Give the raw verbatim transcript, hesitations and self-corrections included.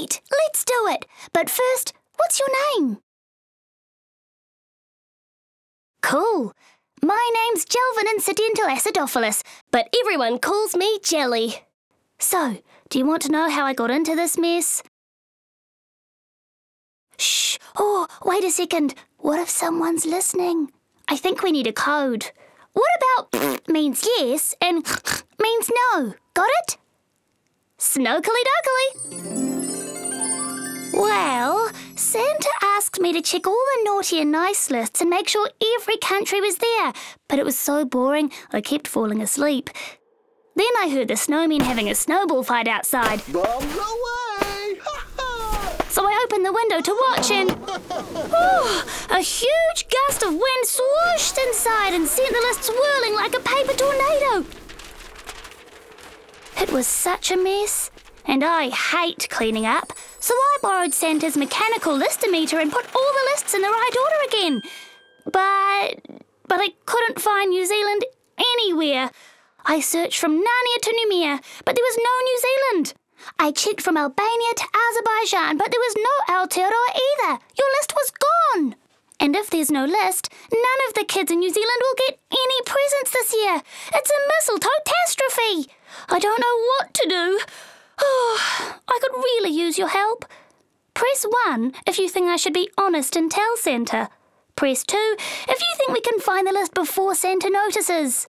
Great! Let's do it. But first, what's your name? Cool. My name's Jelvin Incidental Acidophilus, but everyone calls me Jelly. So, do you want to know how I got into this mess? Shh. Oh, wait a second. What if someone's listening? I think we need a code. What about means yes and means no? Got it? Snokely-dokely. Well, Santa asked me to check all the naughty and nice lists and make sure every country was there, but it was so boring I kept falling asleep. Then I heard the snowmen having a snowball fight outside. Bombs away! So I opened the window to watch and... Oh, a huge gust of wind swooshed inside and sent the list swirling like a paper tornado. It was such a mess, and I hate cleaning up, so I borrowed Santa's mechanical listometer and put all the lists in the right order again. But... but I couldn't find New Zealand anywhere. I searched from Narnia to Noumea, but there was no New Zealand. I checked from Albania to Azerbaijan, but there was no Aotearoa either. Your list was gone. And if there's no list, none of the kids in New Zealand will get any presents this year. It's a mistletoe-tastrophe. I don't know what to do. Oh, I could really use your help. Press one if you think I should be honest and tell Santa. Press two if you think we can find the list before Santa notices.